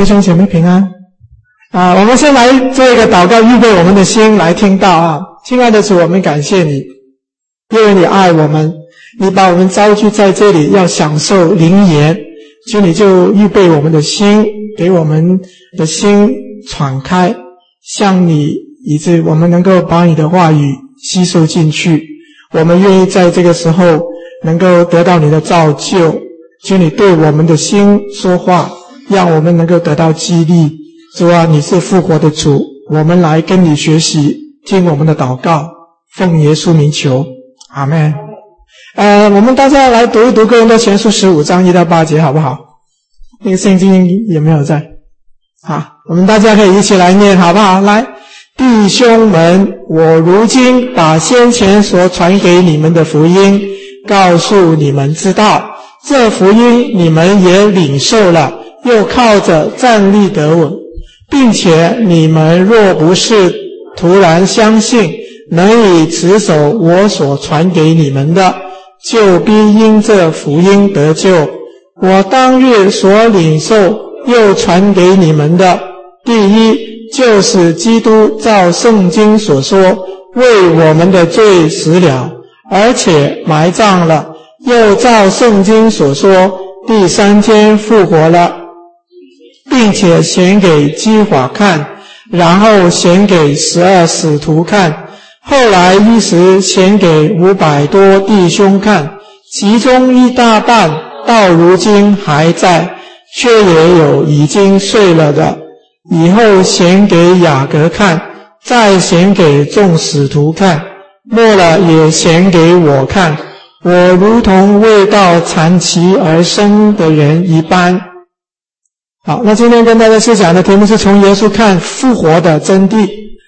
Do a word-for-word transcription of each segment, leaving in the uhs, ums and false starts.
弟兄姐妹平安啊！我们先来做一个祷告，预备我们的心来听到啊。亲爱的主，我们感谢你，因为你爱我们，你把我们召集在这里，要享受灵言，所以你就预备我们的心，给我们的心敞开，向你，以致我们能够把你的话语吸收进去。我们愿意在这个时候能够得到你的造就，求你对我们的心说话，让我们能够得到激励。主啊，你是复活的主，我们来跟你学习，听我们的祷告，奉耶稣名求，阿们。呃，我们大家来读一读哥林多前书十五章一到八节，好不好？那个圣经有没有在？好，我们大家可以一起来念，好不好？来，弟兄们，我如今把先前所传给你们的福音告诉你们知道，这福音你们也领受了，又靠着站立得稳，并且你们若不是突然相信，能以持守我所传给你们的，就必因这福音得救。我当日所领受又传给你们的，第一就是基督照圣经所说，为我们的罪死了，而且埋葬了，又照圣经所说，第三天复活了，并且显给基法看，然后显给十二使徒看，后来一时显给五百多弟兄看，其中一大半到如今还在，却也有已经睡了的。以后显给雅各看，再显给众使徒看，末了也显给我看，我如同为道残疾而生的人一般。好，那今天跟大家分享的题目是从耶稣看复活的真谛。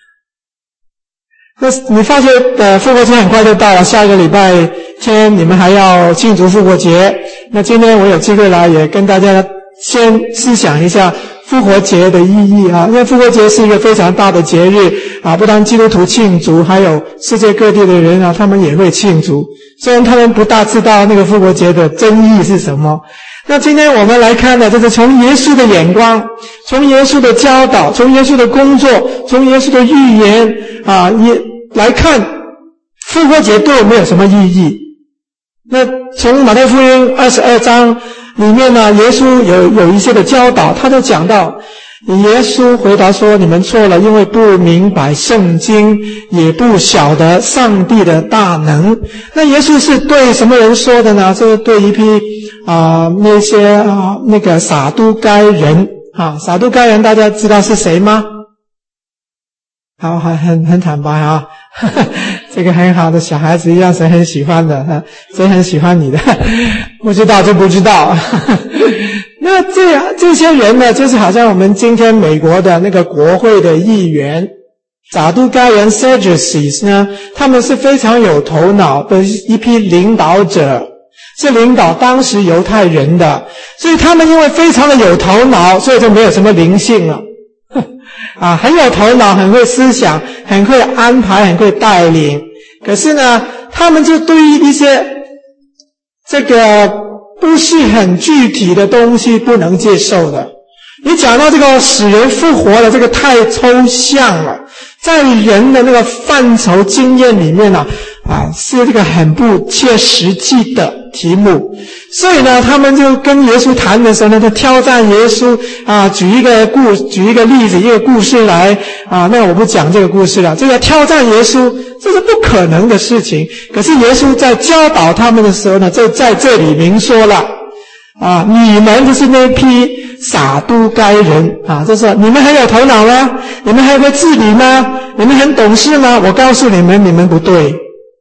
那你发觉的复活节很快就到了，下个礼拜天你们还要庆祝复活节。那今天我有机会来也跟大家先思想一下复活节的意义啊，因为复活节是一个非常大的节日啊，不但基督徒庆祝，还有世界各地的人啊，他们也会庆祝。虽然他们不大知道那个复活节的真意是什么。那今天我们来看的，就是从耶稣的眼光，从耶稣的教导，从耶稣的工作，从耶稣的预言啊，也来看复活节对我们有什么意义。那从马太福音二十二章里面呢，耶稣有有一些的教导，他就讲到，耶稣回答说，你们错了，因为不明白圣经，也不晓得上帝的大能。那耶稣是对什么人说的呢？就是对一批啊、呃、那些啊、呃、那个撒都该人啊，撒都该人大家知道是谁吗？好，很很很坦白啊，呵呵，这个很好的小孩子一样，谁很喜欢的，呵，谁很喜欢你的，不知道就不知道。呵呵，那这这些人呢，就是好像我们今天美国的那个国会的议员，撒都该人 Sadducees 呢，他们是非常有头脑的一批领导者，是领导当时犹太人的，所以他们因为非常的有头脑，所以就没有什么灵性了。啊，很有头脑，很会思想，很会安排，很会带领。可是呢，他们就对于一些这个不是很具体的东西不能接受的。你讲到这个使人复活的这个太抽象了，在人的那个范畴经验里面呢，啊，是这个很不切实际的题目。所以呢，他们就跟耶稣谈的时候呢，就挑战耶稣啊，举一个故举一个例子，一个故事来啊。那我不讲这个故事了，这个挑战耶稣，这是不可能的事情。可是耶稣在教导他们的时候呢，就在这里明说了啊，你们就是那批撒都该人啊，就说你们很有头脑吗？你们还会治理吗？你们很懂事吗？我告诉你们，你们不对。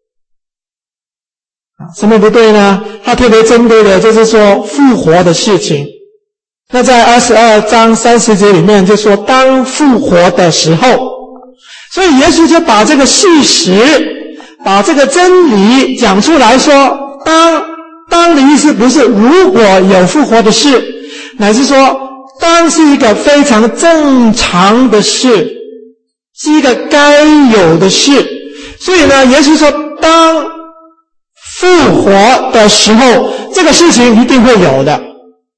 什么不对呢？他特别针对的就是说复活的事情。那在二十二章三十节里面就说当复活的时候，所以耶稣就把这个事实，把这个真理讲出来说，当当的意思不是如果有复活的事，乃是说当是一个非常正常的事，是一个该有的事。所以呢，耶稣说当复活的时候，这个事情一定会有的。所以这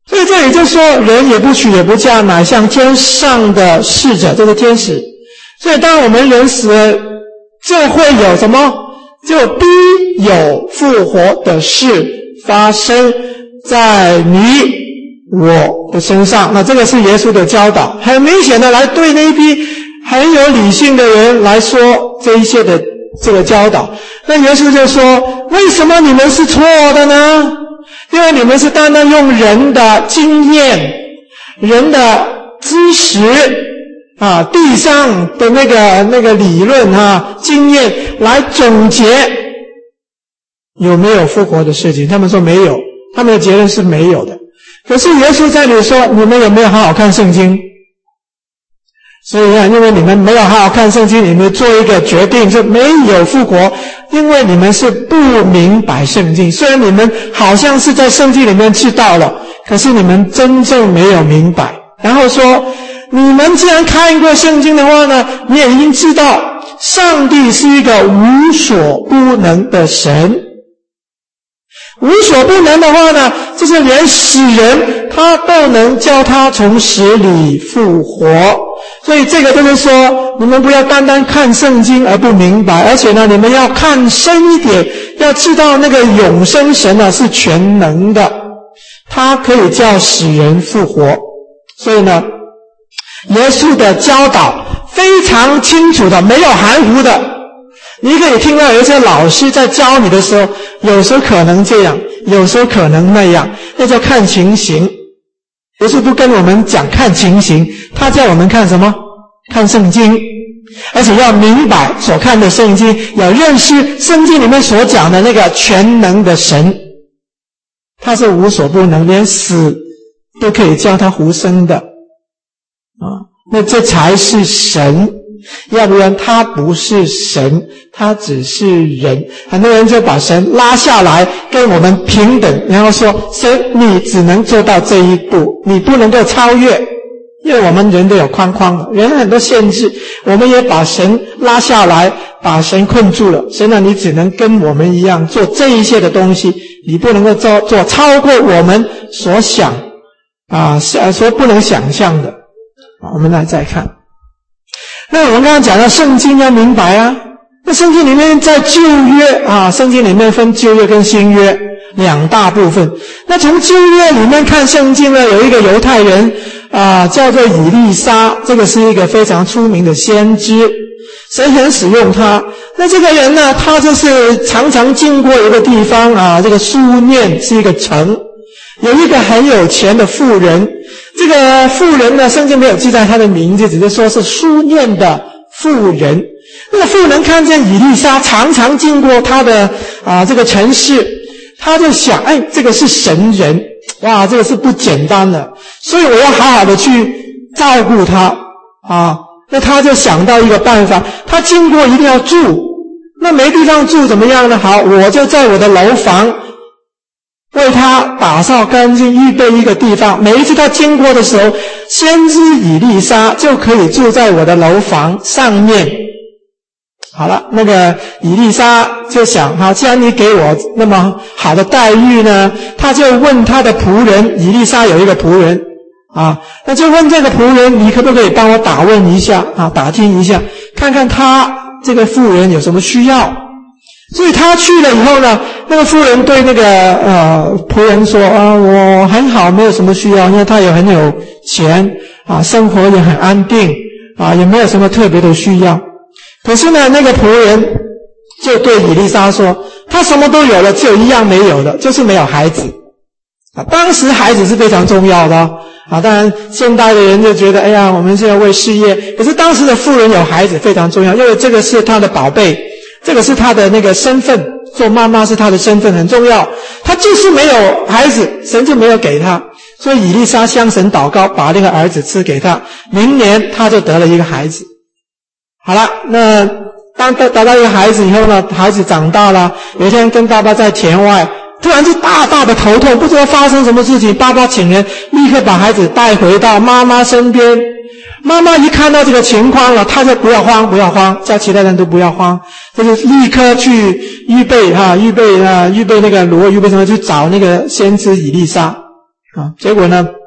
里就说人也不娶也不嫁，乃像天上的侍者，这个天使。所以当我们人死了，就会有什么？就必有复活的事发生在你我的身上。那这个是耶稣的教导，很明显的来对那一批很有理性的人来说这一些的这个教导。那耶稣就说，为什么你们是错的呢？因为你们是单单用人的经验、人的知识啊，地上的那个那个理论啊、经验来总结有没有复活的事情。他们说没有，他们的结论是没有的。可是耶稣在这里说，你们有没有好好看圣经？所以啊，因为你们没有好好看圣经，你们做一个决定是没有复活，因为你们是不明白圣经。虽然你们好像是在圣经里面知道了，可是你们真正没有明白。然后说，你们既然看过圣经的话呢，你也已经知道上帝是一个无所不能的神。无所不能的话呢，就是连死人他都能叫他从死里复活。所以这个就是说，你们不要单单看圣经而不明白，而且呢，你们要看深一点，要知道那个永生神呢是全能的，他可以叫死人复活。所以呢，耶稣的教导非常清楚的，没有含糊的。你可以听到有一些老师在教你的时候，有时候可能这样，有时候可能那样，那叫看情形。耶稣不跟我们讲看情形，他叫我们看什么？看圣经，而且要明白所看的圣经，要认识圣经里面所讲的那个全能的神，他是无所不能，连死都可以叫他活生的啊，那这才是神。要不然他不是神，他只是人。很多人就把神拉下来跟我们平等，然后说神你只能做到这一步，你不能够超越。因为我们人都有框框的，人很多限制，我们也把神拉下来，把神困住了。神啊，你只能跟我们一样做这一些的东西，你不能够做做超过我们所想啊所不能想象的。好，我们来再看。那我们刚刚讲到圣经要明白啊，那圣经里面在旧约啊，圣经里面分旧约跟新约两大部分。那从旧约里面看圣经呢，有一个犹太人啊，叫做以利沙，这个是一个非常出名的先知，神很使用他。那这个人呢，他就是常常经过一个地方啊，这个书念是一个城，有一个很有钱的妇人。这个妇人呢，圣经没有记载她的名字，只是说是书念的妇人。那个妇人看见以利沙常常经过他的啊这个城市，他就想，哎，这个是神人，哇，这个是不简单的，所以我要好好的去照顾他啊。那他就想到一个办法，他经过一定要住，那没地方住怎么样呢？好，我就在我的楼房为他打扫干净，预备一个地方，每一次他经过的时候，先知以利沙就可以住在我的楼房上面。好了，那个以利沙就想，好，既然你给我那么好的待遇呢，他就问他的仆人，以利沙有一个仆人啊，那就问这个仆人，你可不可以帮我打问一下啊，打听一下，看看他这个妇人有什么需要。所以他去了以后呢，那个妇人对那个呃仆人说啊，我很好，没有什么需要，因为他也很有钱啊，生活也很安定啊，也没有什么特别的需要。可是呢，那个仆人就对以利沙说，他什么都有了，只有一样没有的，就是没有孩子啊。当时孩子是非常重要的啊，当然现代的人就觉得，哎呀，我们是要为事业，可是当时的妇人有孩子非常重要，因为这个是他的宝贝，这个是他的那个身份，做妈妈是他的身份很重要。他就是没有孩子，神就没有给他，所以以利沙向神祷告，把那个儿子赐给他，明年他就得了一个孩子。好了，那当得得到一个孩子以后呢，孩子长大了，有一天跟爸爸在田外，突然就大大的头痛，不知道发生什么事情，爸爸请人立刻把孩子带回到妈妈身边。妈妈一看到这个情况了，她就不要慌，不要慌，叫其他人都不要慌，就是立刻去预备啊，预备啊，预备那个炉，预备什么，去找那个先知以利沙啊。结果呢，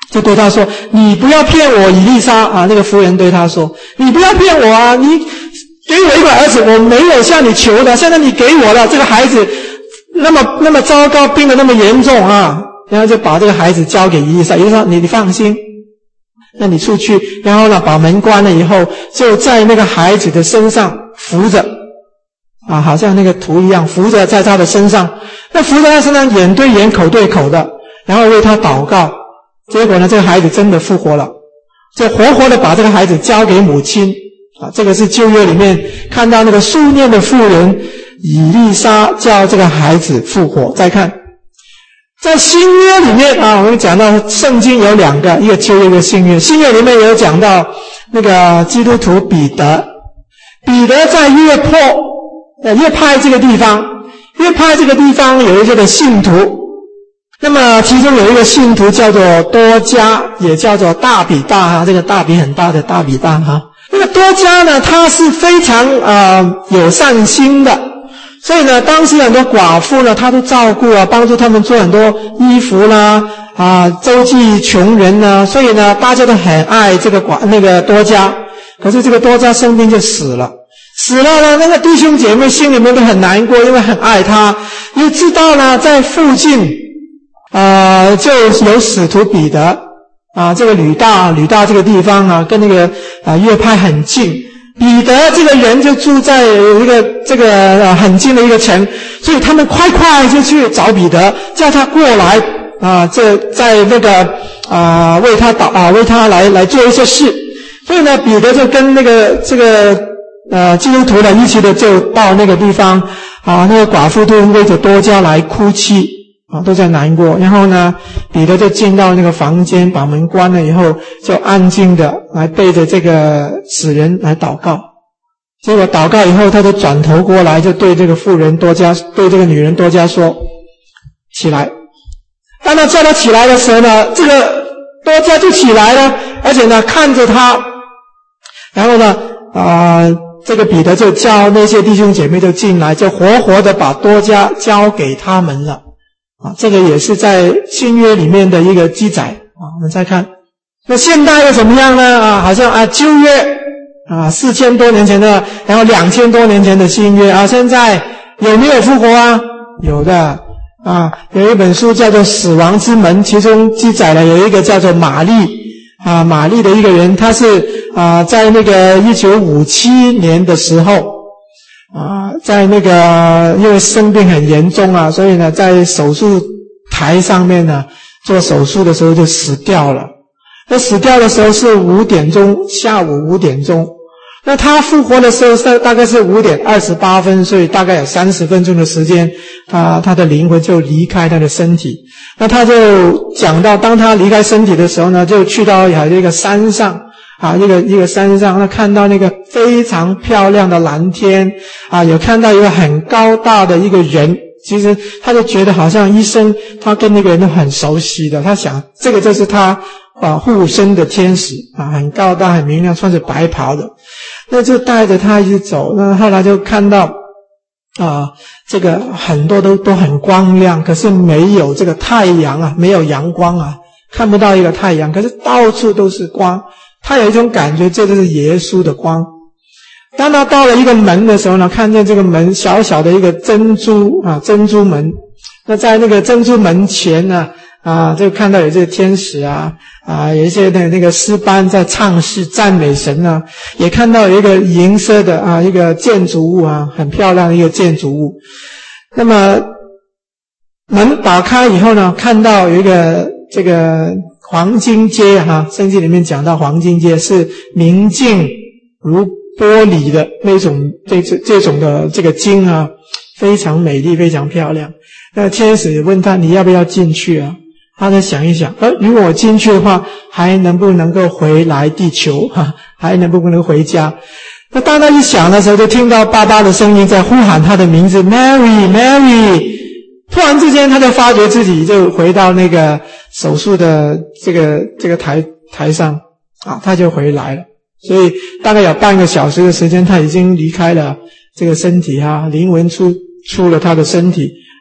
就对他说：“你不要骗我，以利沙啊！”那个妇人对他说：“你不要骗我啊！你给我一个儿子，我没有向你求的，现在你给我了，这个孩子那么那么糟糕，病得那么严重啊！”然后就把这个孩子交给以利沙，以利沙你你放心，那你出去，然后呢把门关了以后，就在那个孩子的身上扶着啊，好像那个图一样，扶着在他的身上，那扶在他身上，眼对眼，口对口的，然后为他祷告。结果呢，这个孩子真的复活了，就活活的把这个孩子交给母亲啊。这个是旧约里面看到那个数念的妇人以利沙叫这个孩子复活。再看在新约里面啊，我们讲到圣经有两个，一个旧约一个新约。新约里面有讲到那个基督徒彼得，彼得在约坡呃约派这个地方，约派这个地方有一些的信徒。那么其中有一个信徒叫做多加，也叫做大比大哈，这个大比很大的大比大哈。那个多加呢，他是非常呃有善心的，所以呢，当时很多寡妇呢，他都照顾啊，帮助他们做很多衣服啦啊，周济穷人呢，所以呢，大家都很爱这个寡那个多加。可是这个多加生病就死了。死了呢，那个弟兄姐妹心里面都很难过，因为很爱他，又知道呢，在附近呃，就有使徒彼得啊，这个吕大吕大这个地方啊，跟那个啊约派很近。彼得这个人就住在一个这个呃很近的一个城，所以他们快快就去找彼得，叫他过来啊，这在那个啊为他祷啊为他来来做一些事。所以呢，彼得就跟那个这个呃基督徒呢一起的就到那个地方啊，那个寡妇都为着多加来哭泣。啊，都在难过。然后呢，彼得就进到那个房间，把门关了以后，就安静的来背着这个死人来祷告。结果祷告以后，他就转头过来，就对这个妇人多加，对这个女人多加说：“起来。”当他叫他起来的时候呢，这个多加就起来了，而且呢看着他，然后呢，啊、呃，这个彼得就叫那些弟兄姐妹就进来，就活活的把多加交给他们了。啊，这个也是在新约里面的一个记载啊。我们再看，那现代又怎么样呢？啊，好像啊旧约啊四千多年前的，然后两千多年前的新约啊，现在有没有复活啊？有的啊，有一本书叫做《死亡之门》，其中记载了有一个叫做玛丽啊，玛丽的一个人，他是啊在那个一九五七年的时候。啊，在那个因为生病很严重啊，所以呢，在手术台上面呢做手术的时候就死掉了。那死掉的时候是五点钟，下午五点钟。那他复活的时候是大概是五点二十八分，所以大概有三十分钟的时间，他他的灵魂就离开他的身体。那他就讲到，当他离开身体的时候呢，就去到有一个山上。啊，一个一个山上，他看到那个非常漂亮的蓝天，啊，有看到一个很高大的一个人，其实他就觉得好像医生他跟那个人都很熟悉的，他想这个就是他啊护身的天使啊，很高大很明亮，穿着白袍的，那就带着他一直走。那后来就看到啊，这个很多都都很光亮，可是没有这个太阳啊，没有阳光啊，看不到一个太阳，可是到处都是光。他有一种感觉，这就是耶稣的光。当他到了一个门的时候呢，看见这个门小小的一个珍珠啊，珍珠门。那在那个珍珠门前呢，啊，就看到有这个天使啊，啊，有一些的那个诗班在唱诗赞美神啊，也看到有一个银色的啊一个建筑物啊，很漂亮的一个建筑物。那么门打开以后呢，看到有一个这个黄金街哈，圣经里面讲到黄金街是明净如玻璃的那种，这这种的这个金啊，非常美丽，非常漂亮。那天使也问他，你要不要进去啊？他在想一想，呃，如果我进去的话，还能不能够回来地球哈？还能不能回家？那当他一想的时候，就听到爸爸的声音在呼喊他的名字 ，Mary Mary。突然之间，他就发觉自己就回到那个手术的这个这个台台上啊，他就回来了。所以大概有半个小时的时间，他已经离开了这个身体啊，灵魂出出了他的身体，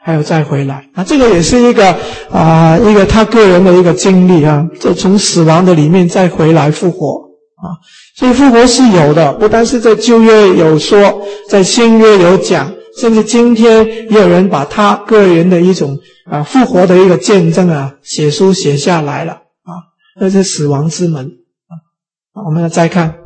还有再回来。啊，这个也是一个啊、呃、一个他个人的一个经历啊，就从死亡的里面再回来复活啊。所以复活是有的，不单是在旧约有说，在新约有讲，甚至今天也有人把他个人的一种啊复活的一个见证啊写书写下来了啊，那是死亡之门啊。我们再看。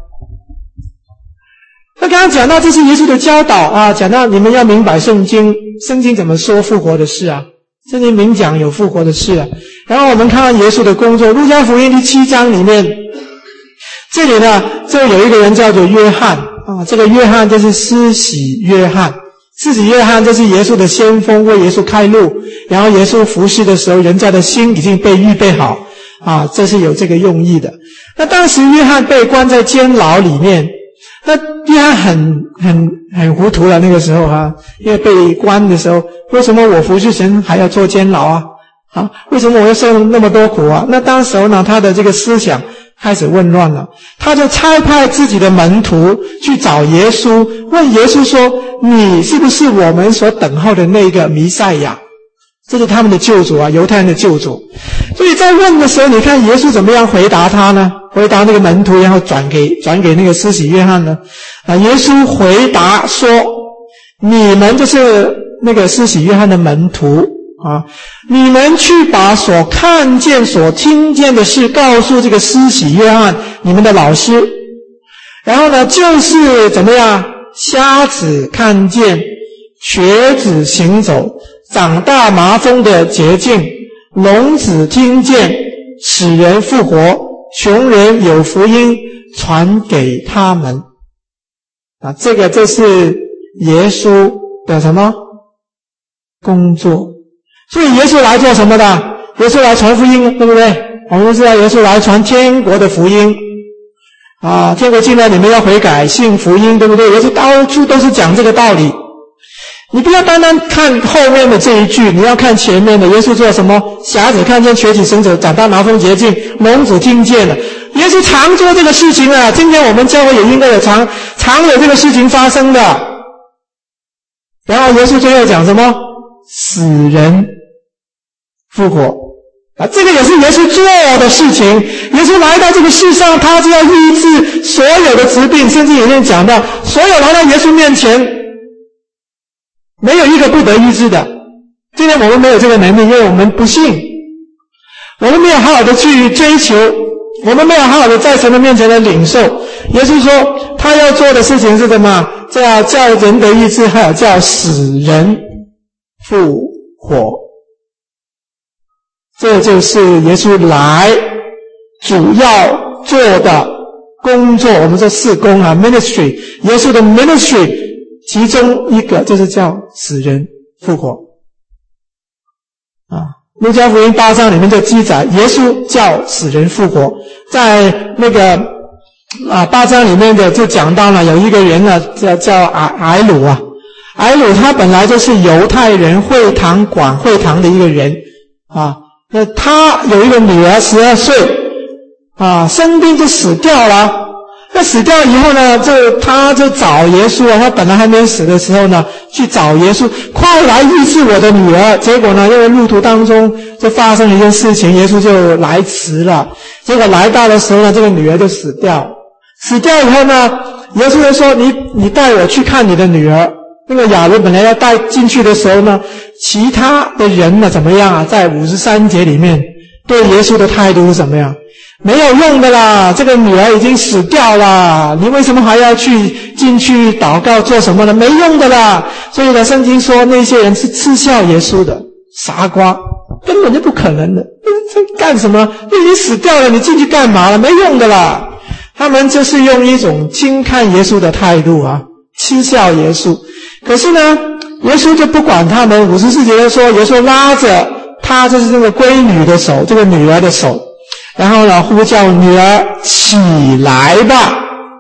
那刚刚讲到这是耶稣的教导啊，讲到你们要明白圣经，圣经怎么说复活的事啊？圣经明讲有复活的事啊。然后我们看到耶稣的工作，路加福音第七章里面，这里呢就有一个人叫做约翰啊，这个约翰就是施洗约翰，施洗约翰就是耶稣的先锋，为耶稣开路，然后耶稣服侍的时候，人家的心已经被预备好啊，这是有这个用意的。那当时约翰被关在监牢里面。那约翰很很很糊涂了，那个时候啊，因为被关的时候，为什么我服侍神还要坐监牢啊？啊，为什么我要受那么多苦啊？那当时候呢，他的这个思想开始混乱了，他就差派自己的门徒去找耶稣，问耶稣说：“你是不是我们所等候的那个弥赛亚？”这是他们的救主啊，犹太人的救主。所以在问的时候，你看耶稣怎么样回答他呢？回答那个门徒，然后转给转给那个施洗约翰呢？啊，耶稣回答说：“你们就是那个施洗约翰的门徒啊，你们去把所看见、所听见的事告诉这个施洗约翰，你们的老师。然后呢，就是怎么样，瞎子看见，瘸子行走。”长大麻风的洁净，聋子听见，使人复活，穷人有福音传给他们。啊，这个就是耶稣的什么工作？所以耶稣来做什么的？耶稣来传福音，对不对？我们知道耶稣来传天国的福音啊，天国进来，你们要悔改信福音，对不对？耶稣到处都是讲这个道理。你不要单单看后面的这一句，你要看前面的。耶稣做什么？瞎子看见，瘸子行走，长大麻风洁净，聋子听见了。耶稣常做这个事情啊，今天我们教会也应该有常常有这个事情发生的。然后耶稣最后讲什么？死人复活啊，这个也是耶稣做的事情。耶稣来到这个世上，他就要医治所有的疾病，甚至里面讲到，所有来到耶稣面前，没有一个不得医治的。今天我们没有这个能力，因为我们不信，我们没有好好的去追求，我们没有好好的在神的面前的领受。耶稣说他要做的事情是什么？叫叫人得医治，还有叫死人复活。这就是耶稣来主要做的工作。我们说事工啊 ministry， 耶稣的 ministry其中一个就是叫死人复活啊。路加福音八章里面就记载耶稣叫死人复活。在那个啊八章里面的就讲到了有一个人呢叫叫矮矮鲁啊，矮鲁他本来就是犹太人会堂管会堂的一个人啊，那他有一个女儿十二岁啊，生病就死掉了。那死掉以后呢，就他就找耶稣啊，他本来还没死的时候呢，去找耶稣，快来医治我的女儿。结果呢，因为路途当中就发生了一件事情，耶稣就来迟了。结果来到的时候呢，这个女儿就死掉。死掉以后呢，耶稣就说：“你你带我去看你的女儿。”那个雅各本来要带进去的时候呢，其他的人呢怎么样啊？在五十三节里面对耶稣的态度是怎么样？没有用的啦，这个女儿已经死掉了，你为什么还要去进去祷告做什么呢？没用的啦。所以呢，圣经说那些人是嗤笑耶稣的傻瓜，根本就不可能的，这干什么？你已经死掉了，你进去干嘛了？没用的啦。他们就是用一种轻看耶稣的态度啊，嗤笑耶稣。可是呢，耶稣就不管他们。五十四节说，耶稣拉着他就是这个闺女的手，这个女儿的手，然后呢呼叫女儿起来吧。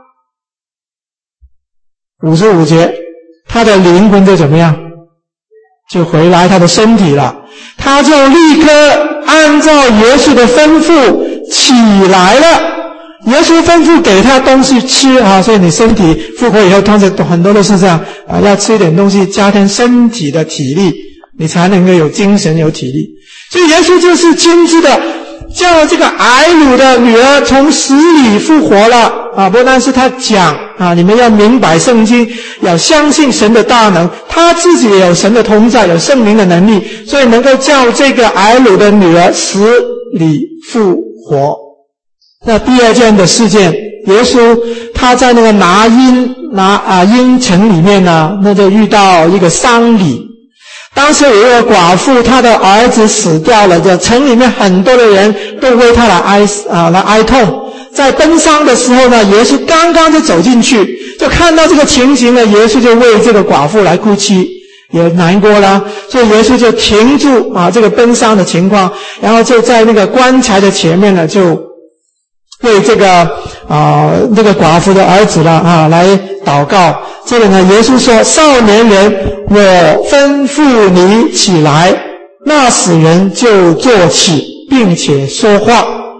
五十五节，他的灵魂就怎么样？就回来他的身体了。他就立刻按照耶稣的吩咐起来了。耶稣吩咐给他东西吃啊，所以你身体复活以后，通常很多都是这样啊，要吃一点东西加添身体的体力， 你才能够有精神有体力。所以耶稣就是亲自的叫这个睚鲁的女儿从死里复活了啊！不但是他讲啊，你们要明白圣经，要相信神的大能，他自己也有神的同在，有圣灵的能力，所以能够叫这个睚鲁的女儿死里复活。那第二件的事件，耶稣他在那个拿因拿啊因城里面呢，那就遇到一个丧礼。当时有一个寡妇，她的儿子死掉了，这城里面很多的人都为她来哀啊来哀痛。在奔丧的时候呢，耶稣刚刚就走进去，就看到这个情形呢，耶稣就为这个寡妇来哭泣，也难过了，所以耶稣就停住啊这个奔丧的情况，然后就在那个棺材的前面呢，就为这个啊那个寡妇的儿子了啊来祷告。这个呢，耶稣说：“少年人，我吩咐你起来。”那死人就坐起，并且说话。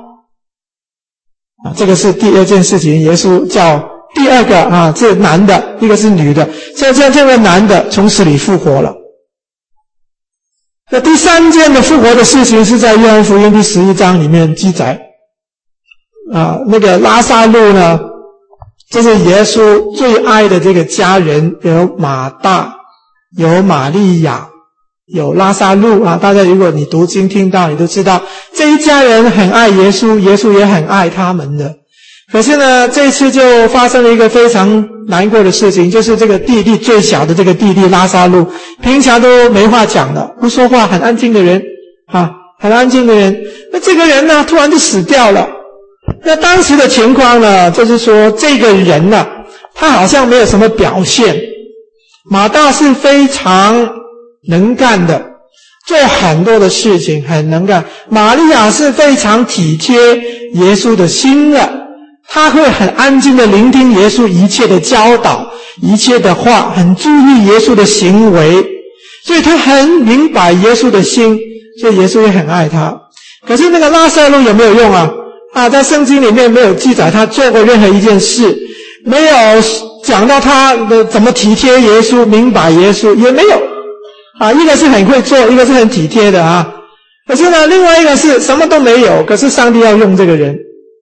啊，这个是第二件事情。耶稣叫第二个啊，这男的，一个是女的，现在这个男的从死里复活了。那第三件的复活的事情是在约翰福音第十一章里面记载。啊，那个拉撒路呢，这是耶稣最爱的这个家人，有马大，有玛利亚，有拉撒路啊。大家如果你读经听到，你都知道这一家人很爱耶稣，耶稣也很爱他们的。可是呢，这一次就发生了一个非常难过的事情，就是这个弟弟最小的这个弟弟拉撒路，平常都没话讲的，不说话，很安静的人啊，很安静的人。那这个人呢，突然就死掉了。那当时的情况呢，就是说这个人呢，他好像没有什么表现。马大是非常能干的，做很多的事情，很能干。玛利亚是非常体贴耶稣的心的，他会很安静的聆听耶稣一切的教导，一切的话，很注意耶稣的行为，所以他很明白耶稣的心，所以耶稣也很爱他。可是那个拉撒路有没有用啊？啊，在圣经里面没有记载他做过任何一件事，没有讲到他的怎么体贴耶稣，明白耶稣，也没有。啊，一个是很会做，一个是很体贴的啊。可是呢，另外一个是什么都没有，可是上帝要用这个人，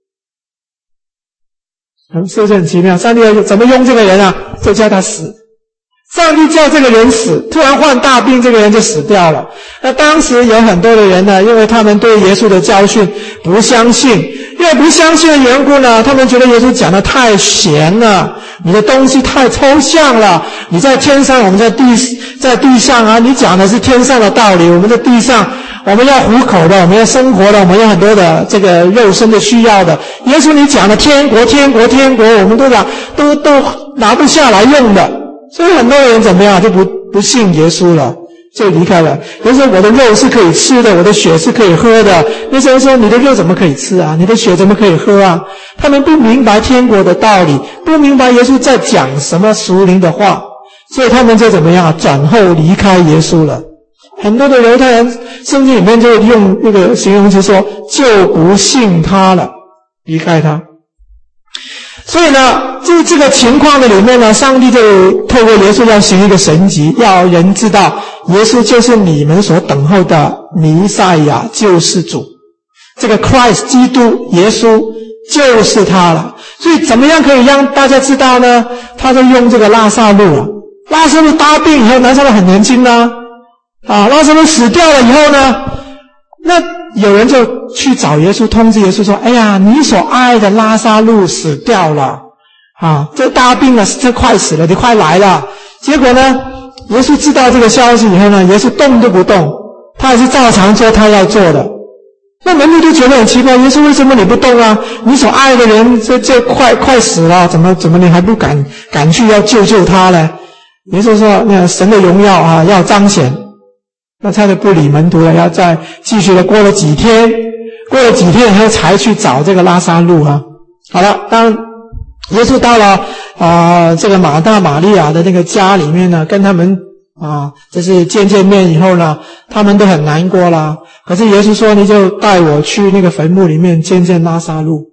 是不是很奇妙？上帝要怎么用这个人啊？就叫他死。上帝叫这个人死，突然患大病，这个人就死掉了。那当时有很多的人呢，因为他们对耶稣的教训不相信，因为不相信的缘故呢，他们觉得耶稣讲的太玄了，你的东西太抽象了，你在天上，我们在地在地上啊，你讲的是天上的道理，我们在地上我们要糊口的，我们要生活的，我们有很多的这个肉身的需要的。耶稣你讲的天国天国天国，我们都讲都都拿不下来用的。所以很多人怎么样就不不信耶稣了，就离开了。有时候我的肉是可以吃的，我的血是可以喝的。那时候说你的肉怎么可以吃啊？你的血怎么可以喝啊？他们不明白天国的道理，不明白耶稣在讲什么属灵的话，所以他们就怎么样转后离开耶稣了。很多的犹太人圣经里面就用那个形容词说就不信他了，离开他。所以呢，在这个情况的里面呢，上帝就透过耶稣要行一个神迹，要人知道耶稣就是你们所等候的弥赛亚救世主，这个 Christ 基督耶稣就是他了。所以怎么样可以让大家知道呢？他就用这个拉撒路了。拉撒路大病以后，拉撒路很年轻呢，啊，拉撒路死掉了以后呢，那有人就去找耶稣，通知耶稣说：“哎呀，你所爱的拉撒路死掉了，啊，这大病了，这快死了，你快来了。”结果呢，耶稣知道这个消息以后呢，耶稣动都不动，他还是照常做他要做的。那门徒就觉得很奇怪，耶稣为什么你不动啊？你所爱的人这这快快死了，怎么怎么你还不敢敢去要救救他呢？耶稣说：“那神的荣耀啊，要彰显。”那他就不理门徒了，要再继续的。过了几天，过了几天以后才去找这个拉撒路啊。好了，当耶稣到了啊、呃、这个马大玛利亚的那个家里面呢，跟他们啊就是见见面以后呢，他们都很难过啦。可是耶稣说：“你就带我去那个坟墓里面见见拉撒路。”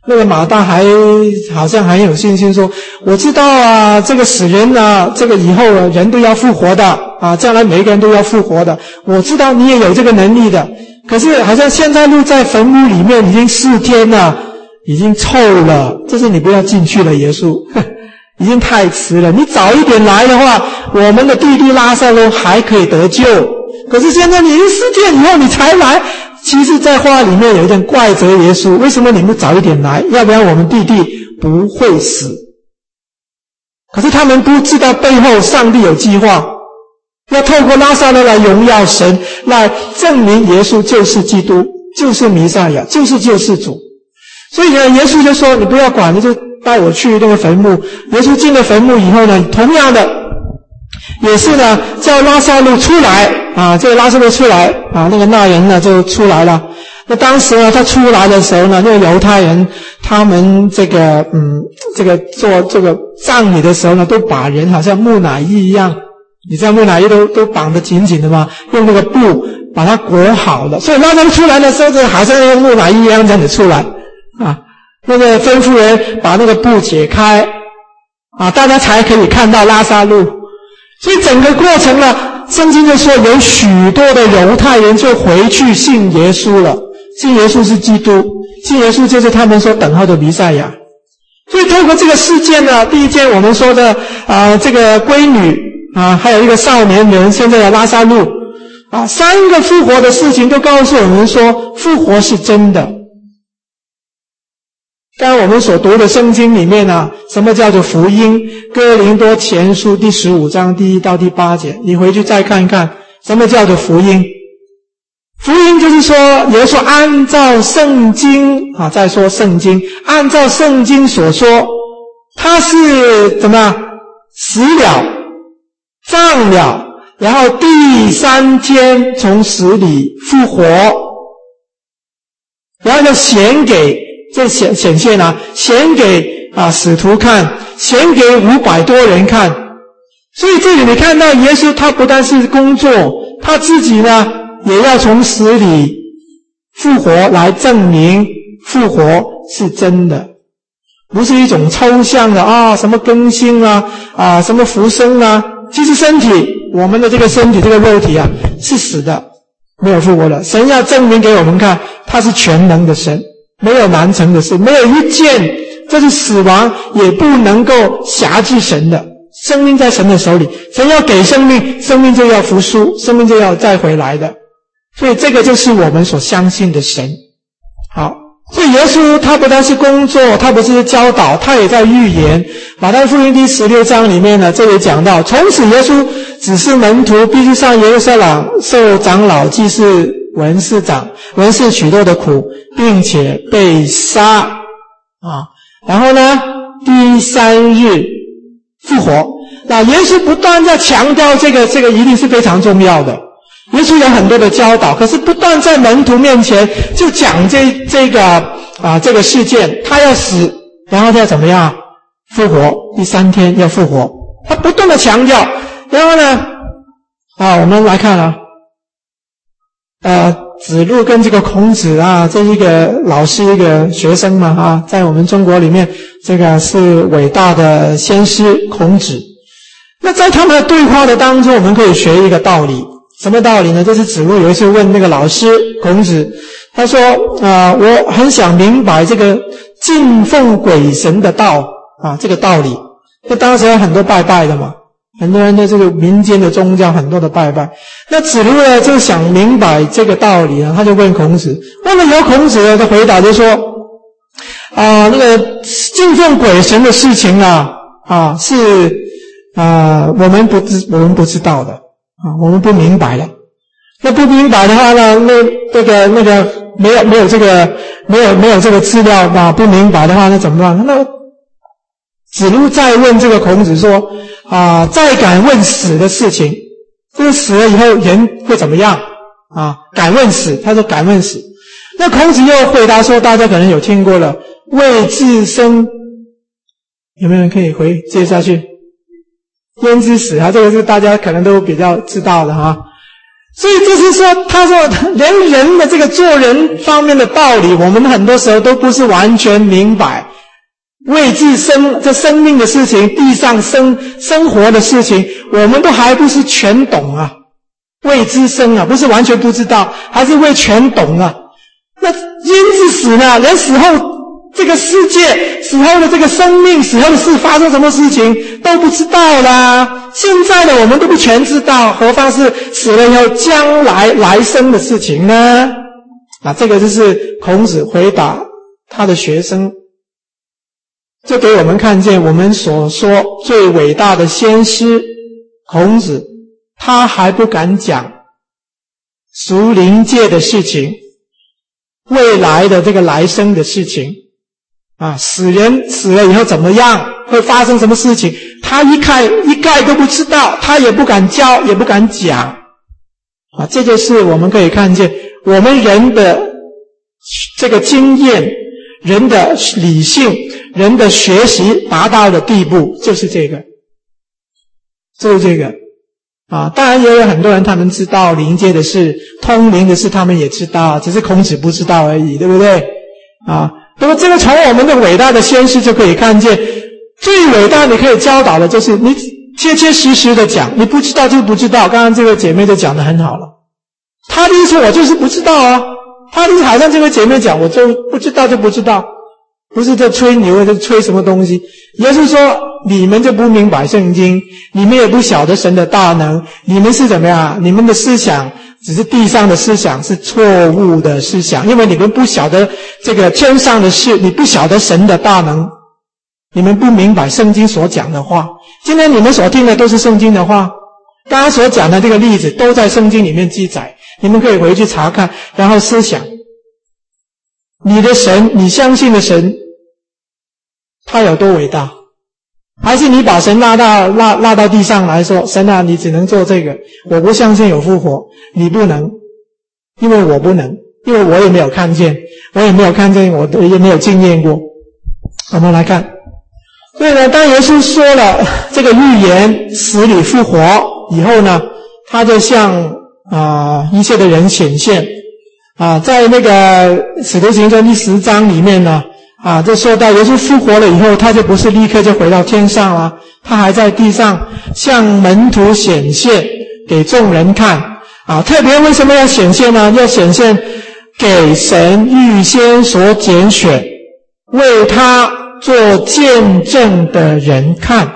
那个马大还好像很有信心说，我知道啊，这个死人啊，这个以后啊人都要复活的啊，将来每一个人都要复活的，我知道你也有这个能力的。可是好像现在路在坟墓里面已经四天了，已经臭了，这是你不要进去了，耶稣已经太迟了，你早一点来的话，我们的弟弟拉撒路还可以得救。可是现在你四天以后你才来，其实在话里面有一点怪责耶稣，为什么你们早一点来？要不然我们弟弟不会死。可是他们不知道背后上帝有计划，要透过拉撒路来荣耀神，来证明耶稣就是基督，就是弥赛亚，就是救世主。所以呢，耶稣就说你不要管，你就带我去那个坟墓。耶稣进了坟墓以后呢，同样的也是呢叫拉撒路出来啊，这个拉撒路出来啊，那个那人呢就出来了。那当时呢他出来的时候呢，那个犹太人他们这个嗯这个做这个葬礼的时候呢，都把人好像木乃伊一样，你知道木乃伊都都绑得紧紧的吗？用那个布把它裹好了，所以拉撒路出来的时候就好像用木乃伊一样这样子出来啊。那个吩咐人把那个布解开啊，大家才可以看到拉撒路。所以整个过程呢，圣经就说有许多的犹太人就回去信耶稣了，信耶稣是基督，信耶稣就是他们所等候的弥赛亚。所以透过这个事件呢，第一件我们说的啊、呃，这个闺女啊，还有一个少年人，现在的拉撒路啊，三个复活的事情都告诉我们说，复活是真的。刚刚我们所读的圣经里面啊，什么叫做福音？哥林多前书第十五章第一到第八节，你回去再看看什么叫做福音。福音就是说，耶稣按照圣经啊，再说圣经，按照圣经所说，他是怎么样死了、葬了，然后第三天从死里复活，然后就显给这显显现啊，显给啊使徒看，显给五百多人看。所以这里你看到耶稣他不但是工作，他自己呢也要从死里复活，来证明复活是真的，不是一种抽象的啊什么更新啊啊什么复生啊。其实身体，我们的这个身体这个肉体啊是死的，没有复活的。神要证明给我们看，他是全能的神，没有难成的事，没有一件这是死亡也不能够辖制神的。生命在神的手里，神要给生命，生命就要复苏，生命就要再回来的。所以这个就是我们所相信的神。好，所以耶稣他不但是工作，他不是教导，他也在预言。马太福音第十六章里面呢，这里讲到，从此耶稣指示门徒必须上耶路撒冷，受长老、祭司、文士长、文士许多的苦，并且被杀啊。然后呢，第三日复活。那耶稣不断在强调这个，这个一定是非常重要的。耶稣有很多的教导，可是不断在门徒面前就讲这这个啊这个事件，他要死，然后他要怎么样复活，第三天要复活，他不断的强调。然后呢啊我们来看啊呃子路跟这个孔子啊，这一个老师一个学生嘛啊，在我们中国里面这个是伟大的先师孔子。那在他们的对话的当中，我们可以学一个道理。什么道理呢？就是子路有一次问那个老师孔子，他说啊、呃，我很想明白这个敬奉鬼神的道啊，这个道理。那当时有很多拜拜的嘛，很多人的这个民间的宗教很多的拜拜。那子路呢就想明白这个道理啊，他就问孔子。问了以后，孔子呢的回答就说啊、呃，那个敬奉鬼神的事情啊啊是啊、呃、我们不知我们不知道的。啊，我们不明白了。那不明白的话呢，那这个那个没有没有这个没有没有这个资料啊，不明白的话，那怎么办？那子路再问这个孔子说啊，再敢问死的事情，这个死了以后人会怎么样啊？敢问死，他说敢问死。那孔子又回答说，大家可能有听过了，未至生，有没有人可以回接下去？焉知死啊，这个是大家可能都比较知道的哈。 所以就是说，他说连人的这个做人方面的道理，我们很多时候都不是完全明白。未知生这生命的事情，地上生生活的事情，我们都还不是全懂啊。未知生啊，不是完全不知道，还是未全懂啊。那因之死呢？连死后这个世界、死后的这个生命、死后的事发生什么事情都不知道啦。现在的我们都不全知道，何况是死了以后将来来生的事情呢？啊，这个就是孔子回答他的学生，就给我们看见我们所说最伟大的先师孔子，他还不敢讲属灵界的事情，未来的这个来生的事情啊，死人死了以后怎么样，会发生什么事情，他一概一概都不知道，他也不敢教，也不敢讲啊。这就是我们可以看见我们人的这个经验，人的理性，人的学习达到的地步，就是这个就是这个啊。当然也有很多人他们知道灵界的事，通灵的事他们也知道，只是孔子不知道而已，对不对啊？那么这个从我们的伟大的先师就可以看见，最伟大你可以教导的就是你切切实实的讲，你不知道就不知道。刚刚这个姐妹就讲得很好了，她的意思我就是不知道啊，她的意思好像这位姐妹讲我就不知道就不知道，不是在吹牛，在吹什么东西，也就是说你们就不明白圣经，你们也不晓得神的大能，你们是怎么样，你们的思想只是地上的思想，是错误的思想，因为你们不晓得这个天上的事，你不晓得神的大能，你们不明白圣经所讲的话。今天你们所听的都是圣经的话，刚刚所讲的这个例子都在圣经里面记载，你们可以回去查看，然后思想你的神，你相信的神他有多伟大，还是你把神拉到拉拉到地上来说，神啊，你只能做这个，我不相信有复活，你不能，因为我不能，因为我也没有看见，我也没有看见，我也没有经验过。我们来看，所以呢，当耶稣说了这个预言死里复活以后呢，他就向啊、呃、一切的人显现啊，在那个使徒行传第十章里面呢啊，就说到耶稣复活了以后，他就不是立刻就回到天上了，他还在地上向门徒显现给众人看啊。特别为什么要显现呢？要显现给神预先所拣选为他做见证的人看。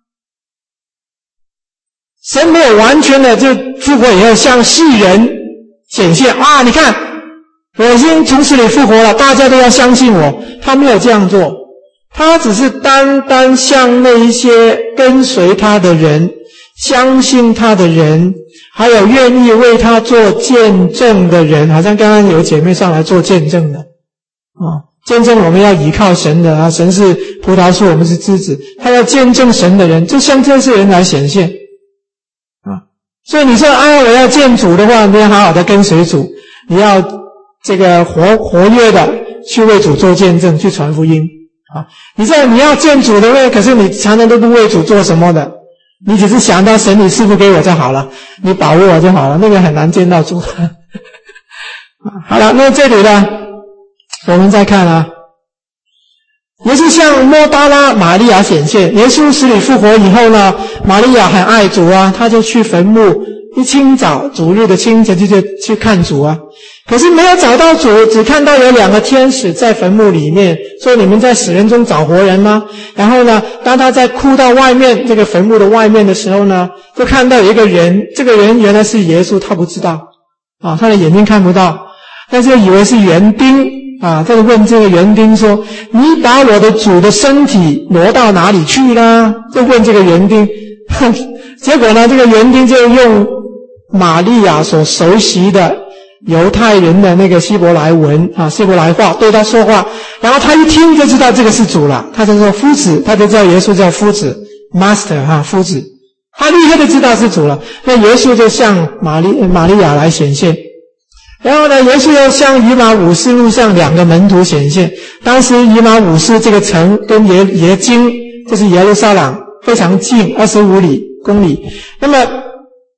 神没有完全的就复活以后向世人显现啊，你看我已经从死里复活了，大家都要相信我。他没有这样做，他只是单单向那一些跟随他的人，相信他的人，还有愿意为他做见证的人，好像刚刚有姐妹上来做见证的啊，见证我们要依靠神的啊，神是葡萄树，我们是枝子，他要见证神的人，就向这些人来显现啊。所以你说啊，我要见主的话，你要好好的跟随主，你要这个活活跃的去为主做见证，去传福音啊！你这你要见主的位，可是你常常都不为主做什么的，你只是想到神你赐福给我就好了，你保护我就好了，那个很难见到主。好了，那这里呢，我们再看啊，耶稣向抹大拉玛利亚显现。耶稣死里复活以后呢，玛利亚很爱主啊，他就去坟墓，一清早主日的清晨就去去看主啊。可是没有找到主，只看到有两个天使在坟墓里面说，你们在死人中找活人吗？然后呢，当他在哭到外面这个坟墓的外面的时候呢，就看到有一个人，这个人原来是耶稣，他不知道啊，他的眼睛看不到，但是以为是园丁啊，在问这个园丁说，你把我的主的身体挪到哪里去啦？就问这个园丁。结果呢，这个园丁就用玛利亚所熟悉的犹太人的那个希伯来文啊，希伯来话对他说话，然后他一听就知道这个是主了，他就说夫子，他就叫耶稣叫夫子 Master 哈、啊，夫子，他立刻就知道是主了。那耶稣就向玛利玛利亚来显现，然后呢，耶稣又向以马忤斯路上两个门徒显现。当时以马忤斯这个城跟耶耶京就是耶路撒冷非常近，二十五里公里。那么这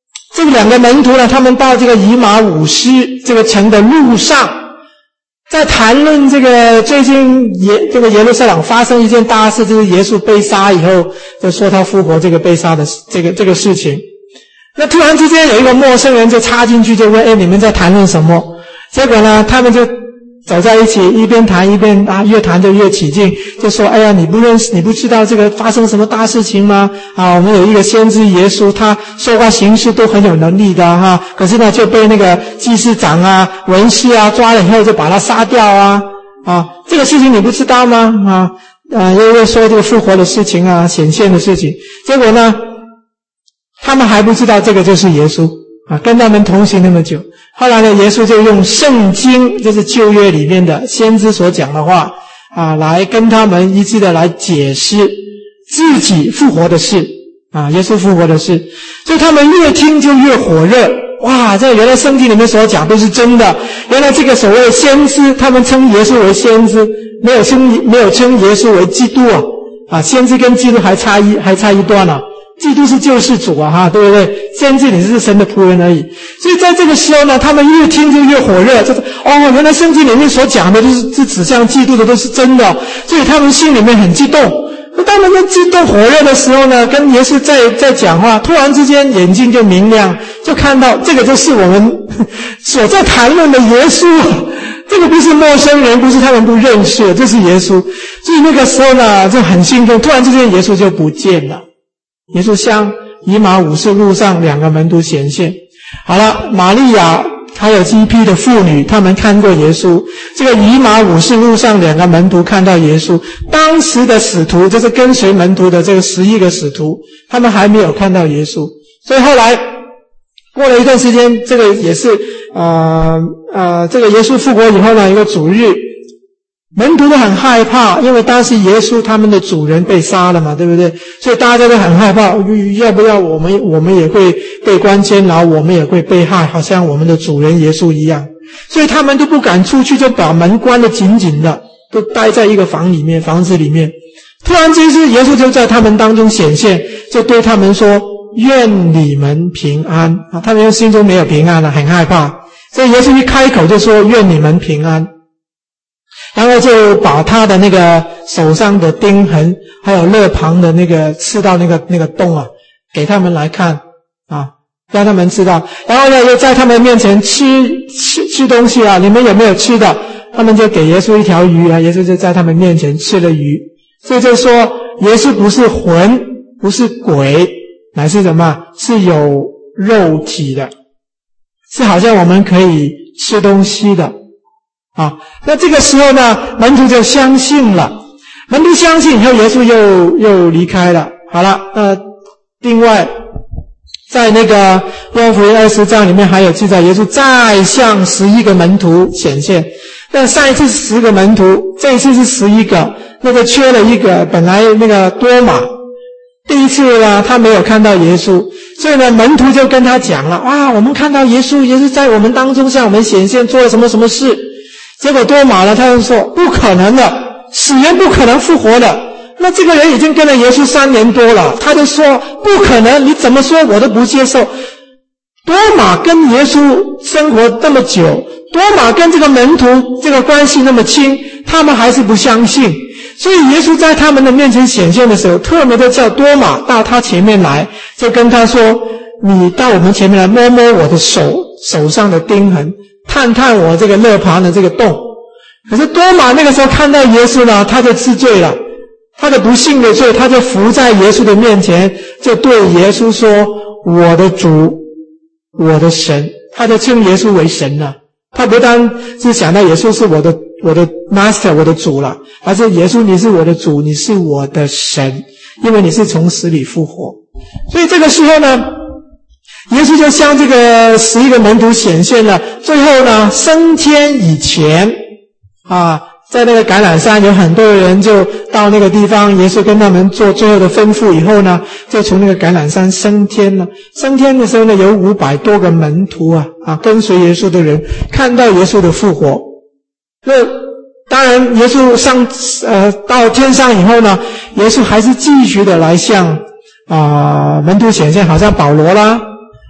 这两个门徒呢，他们到这个以马忤斯这个城的路上，在谈论这个最近耶这个耶路撒冷发生一件大事，就是耶稣被杀以后，就说他复活这个被杀的这个这个事情。那突然之间有一个陌生人就插进去，就问：哎，你们在谈论什么？结果呢，他们就走在一起，一边谈一边啊，越谈就越起劲，就说：哎呀，你不认识，你不知道这个发生什么大事情吗？啊，我们有一个先知耶稣，他说话行事都很有能力的哈、啊，可是呢就被那个祭司长啊、文士啊抓了以后就把他杀掉啊啊，这个事情你不知道吗？啊啊，又又说这个复活的事情啊、显现的事情，结果呢，他们还不知道这个就是耶稣啊，跟他们同行那么久。后来呢，耶稣就用圣经，就是旧约里面的先知所讲的话啊，来跟他们一致的来解释自己复活的事啊，耶稣复活的事。所以他们越听就越火热，哇，这原来圣经里面所讲都是真的。原来这个所谓的先知，他们称耶稣为先知，没有称没有称耶稣为基督啊啊，先知跟基督还差一还差一段啊。基督是救世主啊，哈，对不对？先知你是神的仆人而已。所以在这个时候呢，他们越听就越火热，就是哦，原来圣经里面所讲的就是是指向基督的都是真的，所以他们心里面很激动。那当他们激动火热的时候呢，跟耶稣在在讲话，突然之间眼睛就明亮，就看到这个就是我们所在谈论的耶稣。这个不是陌生人，不是他们不认识的，这是耶稣。所以那个时候呢，就很兴奋，突然之间耶稣就不见了。耶稣向以马忤斯路上两个门徒显现。好了，玛利亚还有一批的妇女，他们看过耶稣。这个以马忤斯路上两个门徒看到耶稣，当时的使徒就是跟随门徒的这个十一个使徒，他们还没有看到耶稣。所以后来过了一段时间，这个也是呃呃，这个耶稣复活以后呢，一个主日，门徒都很害怕，因为当时耶稣他们的主人被杀了嘛，对不对？所以大家都很害怕，要不要我们我们也会被关监牢，我们也会被害，好像我们的主人耶稣一样。所以他们都不敢出去，就把门关得紧紧的，都待在一个房里面，房子里面。突然之间，耶稣就在他们当中显现，就对他们说：愿你们平安啊！他们心中没有平安了，很害怕。所以耶稣一开口就说：愿你们平安。然后就把他的那个手上的钉痕，还有肋旁的那个刺到那个那个洞啊，给他们来看啊，让他们知道。然后呢，又在他们面前吃吃吃东西啊，你们有没有吃的？他们就给耶稣一条鱼啊，耶稣就在他们面前吃了鱼。所以就说耶稣不是魂，不是鬼，乃是什么？是有肉体的，是好像我们可以吃东西的。啊，那这个时候呢，门徒就相信了。门徒相信以后，耶稣又又离开了。好了，呃，另外在那个约翰福音二十章里面还有记载，耶稣再向十一个门徒显现。那上一次是十个门徒，这一次是十一个，那个缺了一个，本来那个多马。第一次呢，他没有看到耶稣，所以呢，门徒就跟他讲了：哇，我们看到耶稣，耶稣在我们当中向我们显现，做了什么什么事。结果多马呢，他就说不可能的，死人不可能复活的。那这个人已经跟了耶稣三年多了，他就说不可能，你怎么说我都不接受。多马跟耶稣生活这么久，多马跟这个门徒这个关系那么亲，他们还是不相信。所以耶稣在他们的面前显现的时候，特别的叫多马到他前面来，就跟他说：你到我们前面来摸摸我的手，手上的钉痕，探探我这个肋旁的这个洞。可是多马那个时候看到耶稣呢，他就知罪了，他的不信的罪，他就伏在耶稣的面前，就对耶稣说：我的主，我的神。他就称耶稣为神了。他不单是想到耶稣是我的我的 master 我的主了，而是耶稣你是我的主，你是我的神，因为你是从死里复活。所以这个时候呢，耶稣就向这个十一个门徒显现了。最后呢，升天以前啊，在那个橄榄山有很多人就到那个地方，耶稣跟他们做最后的吩咐以后呢，就从那个橄榄山升天了。升天的时候呢，有五百多个门徒啊啊跟随耶稣的人看到耶稣的复活。那当然耶稣上呃到天上以后呢，耶稣还是继续的来向啊、呃、门徒显现，好像保罗啦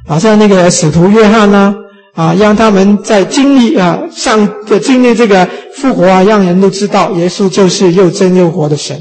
好像那个使徒约翰呢，啊，让他们在经历啊上的经历这个复活啊，让人都知道耶稣就是又真又活的神。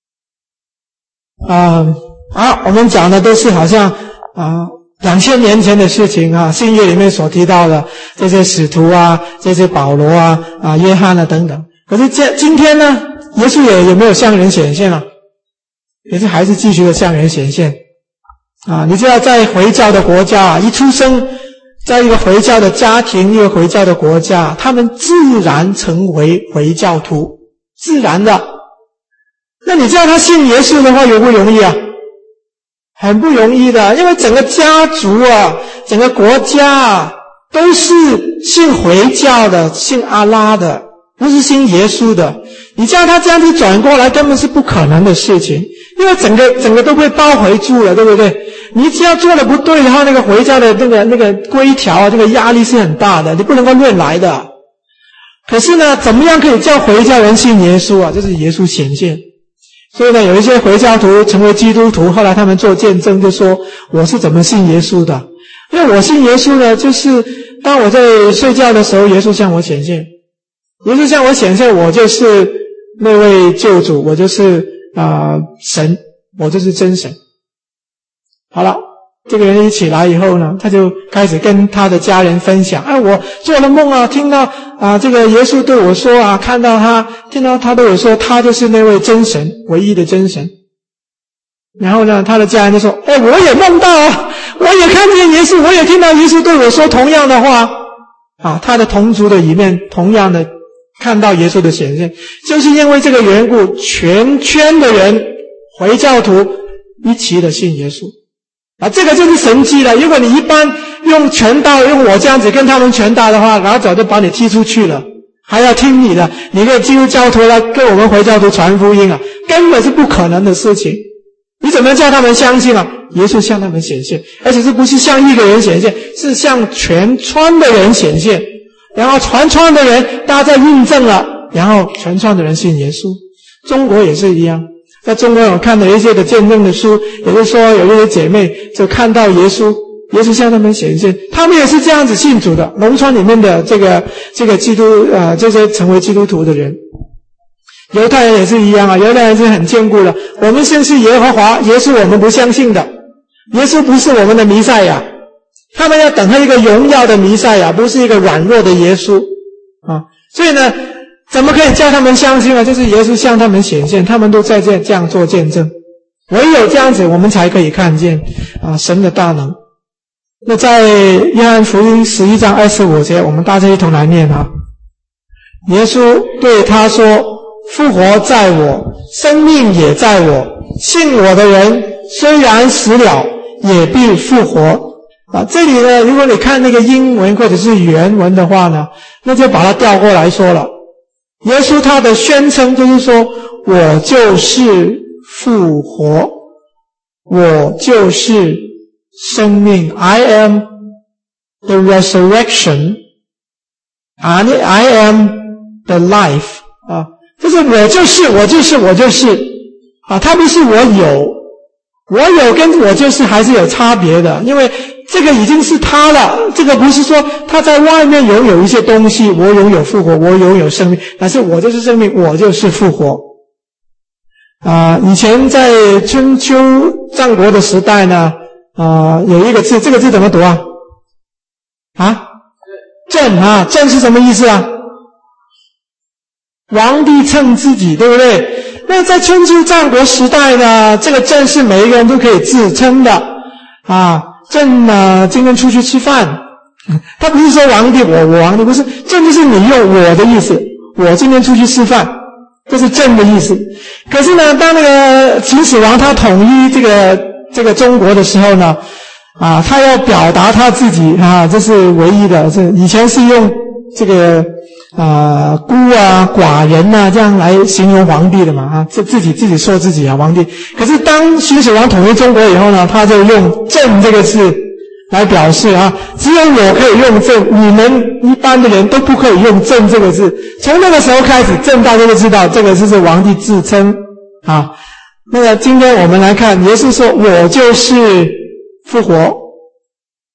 啊，好，我们讲的都是好像啊两千年前的事情啊，新约里面所提到的这些使徒啊，这些保罗啊，啊约翰啊等等。可是这今天呢，耶稣也有没有向人显现啊？也是还是继续的向人显现啊！你知道在回教的国家啊，一出生在一个回教的家庭，一个回教的国家，他们自然成为回教徒，自然的。那你知道他信耶稣的话容不容易啊？很不容易的，因为整个家族啊，整个国家啊，都是信回教的，信阿拉的，不是信耶稣的。你叫他这样子转过来，根本是不可能的事情，因为整个整个都被包围住了，对不对？你只要做的不对的话，那个回教的那个那个规条啊，这个压力是很大的，你不能够乱来的。可是呢，怎么样可以叫回教人信耶稣啊？就是耶稣显现。所以呢，有一些回教徒成为基督徒，后来他们做见证就说，我是怎么信耶稣的？因为我信耶稣呢，就是当我在睡觉的时候，耶稣向我显现，耶稣向我显现，我就是那位救主，我就是啊、呃、神，我就是真神。好了，这个人一起来以后呢，他就开始跟他的家人分享，哎，我做了梦啊，听到啊这个耶稣对我说啊，看到他，听到他对我说，他就是那位真神，唯一的真神。然后呢，他的家人就说，哎，我也梦到啊，我也看见耶稣，我也听到耶稣对我说同样的话啊，他的同族的里面同样的看到耶稣的显现，就是因为这个缘故，全圈的人回教徒一起的信耶稣啊，这个就是神迹了。如果你一般用拳打，用我这样子跟他们拳打的话，然后早就把你踢出去了，还要听你的，你个基督教徒来跟我们回教徒传福音啊，根本是不可能的事情。你怎么叫他们相信啊？耶稣向他们显现，而且是不是向一个人显现，是向全川的人显现，然后全川的人大家在印证了，然后全川的人信耶稣。中国也是一样，在中国我看了一些的见证的书，也就是说有一些姐妹就看到耶稣，耶稣向他们显现，他们也是这样子信主的。农村里面的这个这个基督呃这些成为基督徒的人，犹太人也是一样啊，犹太人是很坚固的，我们信是耶和华，耶稣我们不相信的，耶稣不是我们的弥赛亚，他们要等候一个荣耀的弥赛亚，不是一个软弱的耶稣啊。所以呢，怎么可以叫他们相信呢？就是耶稣向他们显现，他们都在这这样做见证，唯有这样子我们才可以看见啊神的大能。那在约翰福音十一章二十五节，我们大家一同来念啊。耶稣对他说，复活在我，生命也在我，信我的人虽然死了，也必复活啊。这里呢，如果你看那个英文或者是原文的话呢，那就把它调过来说了。耶稣他的宣称就是说，我就是复活，我就是生命 I am the resurrection and I am the life 啊，就是我就是我就是我就是啊，它不是我有，我有跟我就是还是有差别的，因为这个已经是他了，这个不是说他在外面拥有一些东西，我拥有复活，我拥有生命，但是我就是生命，我就是复活啊。以前在春秋战国的时代呢啊，有一个字，这个字怎么读啊？啊，朕啊，朕是什么意思啊？皇帝称自己，对不对？那在春秋战国时代呢，这个朕是每一个人都可以自称的啊。朕呢，今天出去吃饭，他不是说皇帝我我皇帝，不是，朕就是你用我的意思，我今天出去吃饭，这是朕的意思。可是呢，当那个秦始皇他统一这个这个中国的时候呢，啊，他要表达他自己啊，这是唯一的。这以前是用这个啊孤啊寡人啊这样来形容皇帝的嘛啊，这自己自己说自己啊皇帝。可是当秦始皇统一中国以后呢，他就用朕这个字来表示啊，只有我可以用朕，你们一般的人都不可以用朕这个字。从那个时候开始，朕大家都知道这个就是皇帝自称啊。那个今天我们来看，耶稣说我就是复活，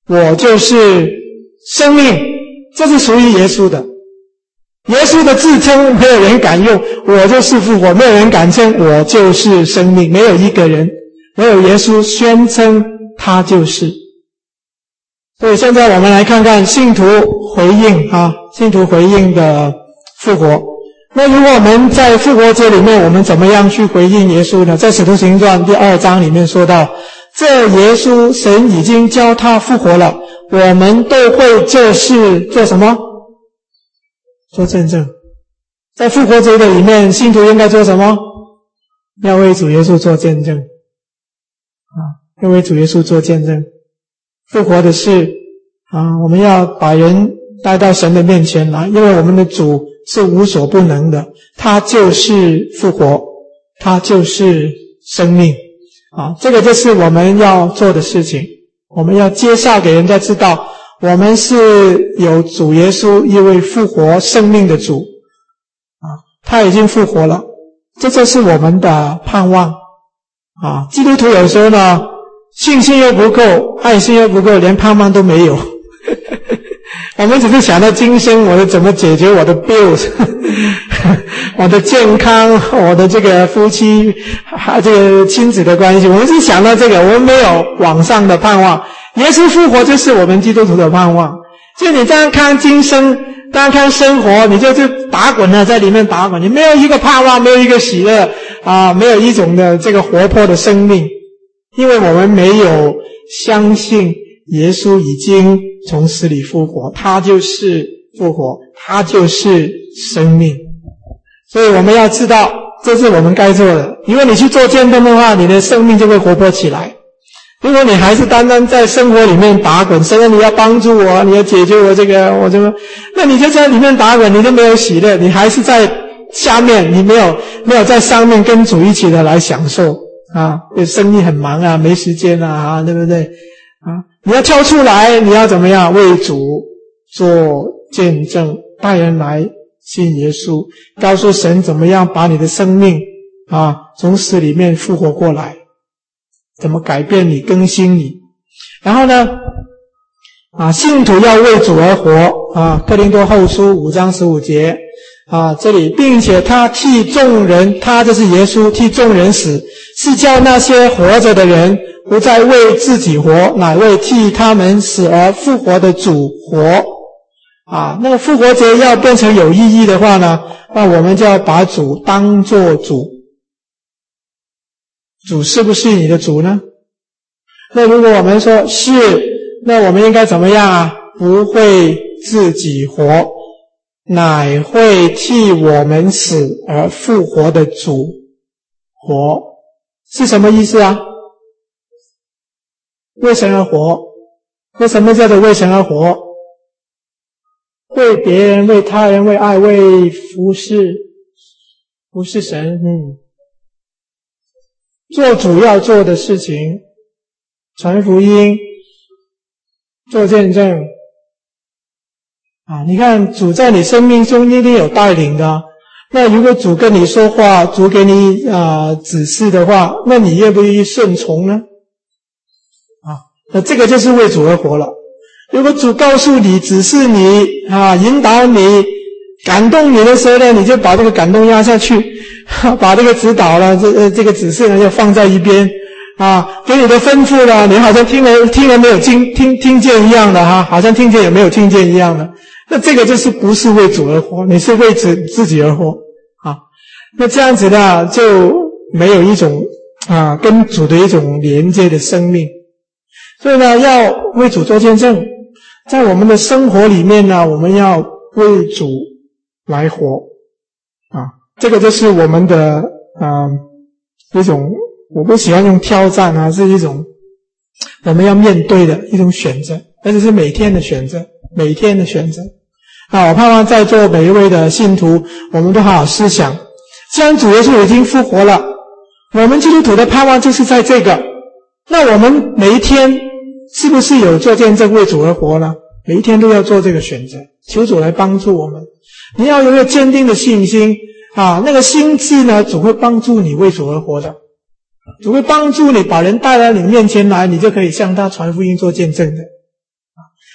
我就是生命，这是属于耶稣的。耶稣的自称没有人敢用，我就是复活，没有人敢称我就是生命，没有一个人，没有耶稣宣称他就是。所以现在我们来看看信徒回应啊，信徒回应的复活。那如果我们在复活节里面，我们怎么样去回应耶稣呢？在使徒行传第二章里面说到，这耶稣神已经叫他复活了，我们都会这事做什么？做见证。在复活节的里面，信徒应该做什么？要为主耶稣做见证啊，要为主耶稣做见证。复活的事啊，我们要把人带到神的面前来，因为我们的主是无所不能的，他就是复活，他就是生命啊，这个就是我们要做的事情。我们要介绍给人家知道，我们是有主耶稣一位复活生命的主啊，他已经复活了，这就是我们的盼望啊。基督徒有时候呢，信心又不够，爱心又不够，连盼望都没有。我们只是想到今生我的怎么解决我的 bills 我的健康，我的这个夫妻这个亲子的关系，我们是想到这个，我们没有往上的盼望。耶稣复活就是我们基督徒的盼望。就你这样看今生，这样看生活，你就是打滚了，在里面打滚，你没有一个盼望，没有一个喜乐啊，没有一种的这个活泼的生命，因为我们没有相信耶稣已经从死里复活，他就是复活，他就是生命。所以我们要知道，这是我们该做的。因为你去做见证的话，你的生命就会活泼起来。如果你还是单单在生活里面打滚，神啊，你要帮助我，你要解决我这个我这个，那你就在里面打滚，你就没有喜乐，你还是在下面，你没有没有在上面跟主一起的来享受啊，生意很忙啊，没时间啊，对不对啊？你要跳出来，你要怎么样为主做见证，带人来信耶稣，告诉神怎么样把你的生命啊从死里面复活过来，怎么改变你，更新你。然后呢啊，信徒要为主而活啊，哥林多后书五章十五节啊，这里并且他替众人，他就是耶稣替众人死，是叫那些活着的人不再为自己活，乃为替他们死而复活的主活啊。那个复活节要变成有意义的话呢，那我们就要把主当作主。主是不是你的主呢？那如果我们说是，那我们应该怎么样啊？不会自己活，乃会替我们死而复活的主活，是什么意思啊？为神而活。为什么叫做为神而活？为别人，为他人，为爱，为服侍，服侍神，嗯，做主要做的事情，传福音，做见证啊！你看主在你生命中一定有带领的，那如果主跟你说话，主给你啊、呃、指示的话，那你愿不愿意顺从呢？啊，那这个就是为主而活了。如果主告诉你，指示你啊，引导你，感动你的时候呢，你就把这个感动压下去，把这个指导了，这呃这个指示呢就放在一边啊，给你的吩咐了，你好像听了听了没有听听听见一样的哈，好像听见也没有听见一样的。那这个就是不是为主而活，你是为自自己而活啊。那这样子呢，就没有一种啊跟主的一种连接的生命。所以呢，要为主做见证，在我们的生活里面呢，我们要为主来活啊。这个就是我们的啊一种，我不喜欢用挑战啊，是一种我们要面对的一种选择，而且是每天的选择，每天的选择。啊，我盼望在座每一位的信徒，我们都好好思想，既然主耶稣已经复活了，我们基督徒的盼望就是在这个，那我们每一天是不是有做见证为主而活呢？每一天都要做这个选择，求主来帮助我们。你要有一个坚定的信心啊，那个心智呢，主会帮助你为主而活的，主会帮助你把人带到你面前来，你就可以向他传福音做见证的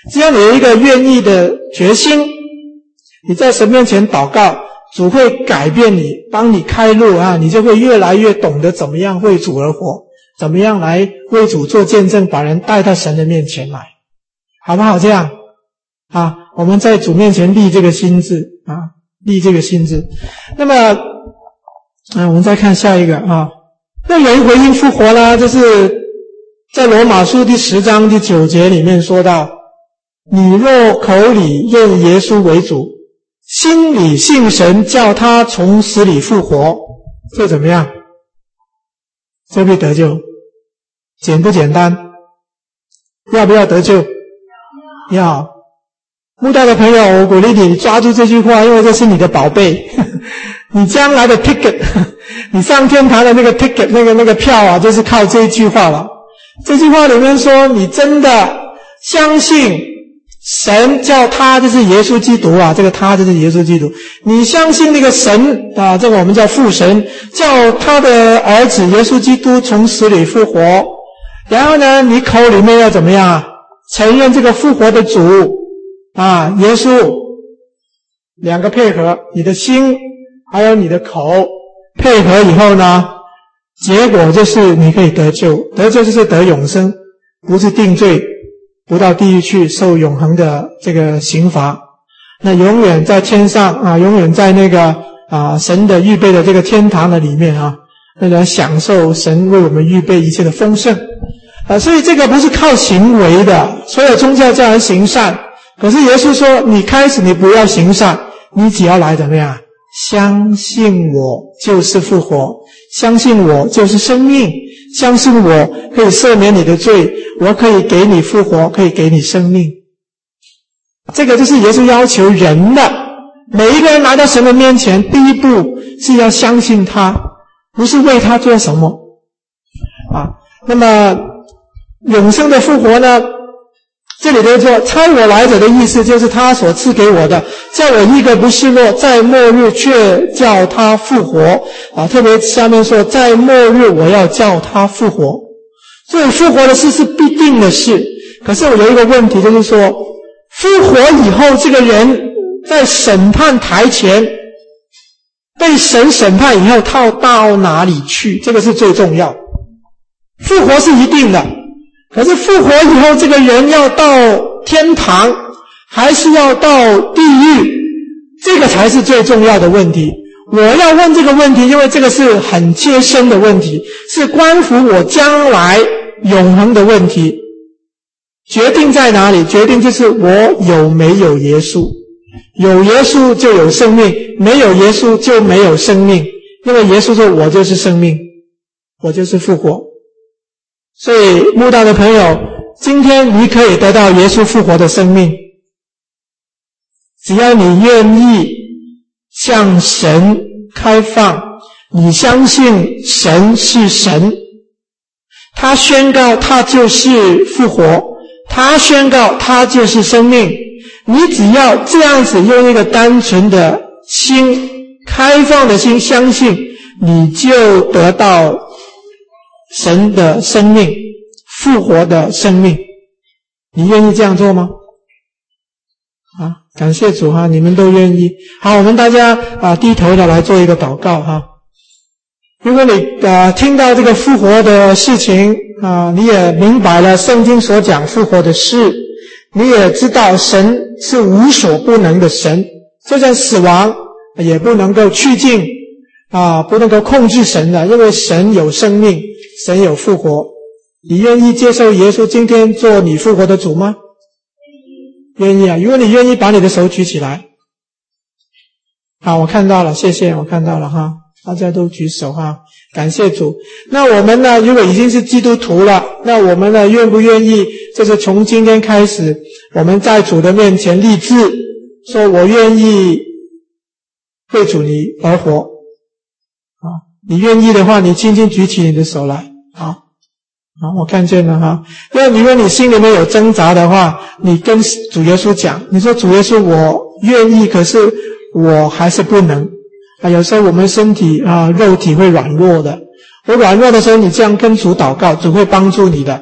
只要你有一个愿意的决心，你在神面前祷告，主会改变你，帮你开路啊，你就会越来越懂得怎么样为主而活，怎么样来为主做见证，把人带到神的面前来，好不好？这样啊，我们在主面前立这个心志啊，立这个心志。那么啊，我们再看下一个啊，那人回应复活啦，这是在罗马书第十章第九节里面说到，你若口里认耶稣为主，心里信神叫他从死里复活，这怎么样？这会得救？简不简单？要不要得救？要。慕道的朋友，我鼓励你抓住这句话，因为这是你的宝贝，你将来的 ticket， 你上天堂的那个 ticket， 那个那个票啊，就是靠这一句话了。这句话里面说，你真的相信神叫他，就是耶稣基督啊，这个他就是耶稣基督，你相信那个神啊，这个我们叫父神，叫他的儿子耶稣基督从死里复活，然后呢，你口里面要怎么样？承认这个复活的主啊，耶稣，两个配合，你的心还有你的口配合以后呢，结果就是你可以得救，得救就是得永生，不是定罪，不到地狱去受永恒的这个刑罚，那永远在天上啊，永远在那个啊神的预备的这个天堂的里面啊，那来享受神为我们预备一切的丰盛啊，所以这个不是靠行为的，所有宗教叫人行善，可是耶稣说，你开始你不要行善，你只要来怎么样？相信我就是复活，相信我就是生命，相信我可以赦免你的罪，我可以给你复活，可以给你生命。这个就是耶稣要求人的，每一个人来到神的面前，第一步是要相信他，不是为他做什么啊。那么永生的复活呢，这里头说差我来者的意思就是他所赐给我的，叫我一个不失落，在末日却叫他复活啊。特别下面说，在末日我要叫他复活，所以复活的事是必定的事。可是我有一个问题，就是说复活以后，这个人在审判台前被神审判以后，他到哪里去？这个是最重要。复活是一定的，可是复活以后，这个人要到天堂还是要到地狱，这个才是最重要的问题。我要问这个问题，因为这个是很切身的问题，是关乎我将来永恒的问题。决定在哪里？决定就是我有没有耶稣。有耶稣就有生命，没有耶稣就没有生命，因为耶稣说我就是生命，我就是复活。所以慕道的朋友，今天你可以得到耶稣复活的生命，只要你愿意向神开放，你相信神是神，他宣告他就是复活，他宣告他就是生命，你只要这样子用一个单纯的心，开放的心相信，你就得到神的生命，复活的生命。你愿意这样做吗？啊，感谢主哈，你们都愿意。好，我们大家啊低头的来做一个祷告哈。如果你啊听到这个复活的事情啊，你也明白了圣经所讲复活的事，你也知道神是无所不能的神，就算死亡也不能够去尽啊，不能够控制神的，因为神有生命，神有复活。你愿意接受耶稣今天做你复活的主吗？愿意啊！如果你愿意，把你的手举起来。好，我看到了，谢谢，我看到了哈，大家都举手哈，感谢主。那我们呢，如果已经是基督徒了，那我们呢，愿不愿意就是从今天开始，我们在主的面前立志，说我愿意为主你而活啊！你愿意的话，你轻轻举起你的手来。好，好，我看见了哈。因为如果你心里面有挣扎的话，你跟主耶稣讲，你说主耶稣，我愿意，可是我还是不能啊。有时候我们身体啊，肉体会软弱的。我软弱的时候，你这样跟主祷告，主会帮助你的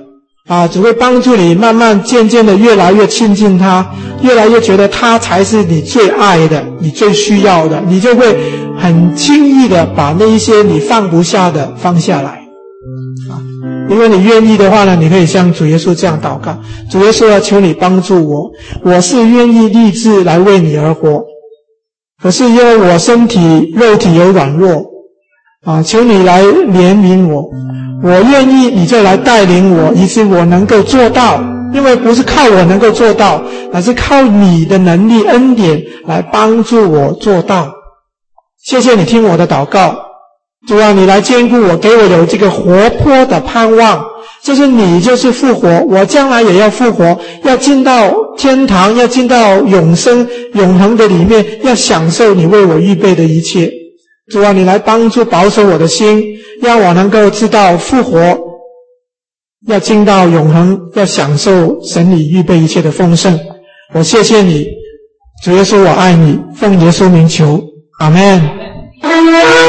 啊，只会帮助你慢慢渐渐的越来越亲近他，越来越觉得他才是你最爱的，你最需要的，你就会很轻易的把那一些你放不下的放下来。啊，如果你愿意的话呢，你可以向主耶稣这样祷告：主耶稣啊，求你帮助我，我是愿意立志来为你而活，可是因为我身体肉体有软弱啊，求你来怜悯我，我愿意你就来带领我，以致我能够做到，因为不是靠我能够做到，而是靠你的能力恩典来帮助我做到。谢谢你听我的祷告，主啊，你来兼顾我，给我有这个活泼的盼望，就是你就是复活，我将来也要复活，要进到天堂，要进到永生永恒的里面，要享受你为我预备的一切。主啊，你来帮助保守我的心，让我能够知道复活，要进到永恒，要享受神你预备一切的丰盛。我谢谢你，主耶稣，我爱你，奉耶稣名求，阿们。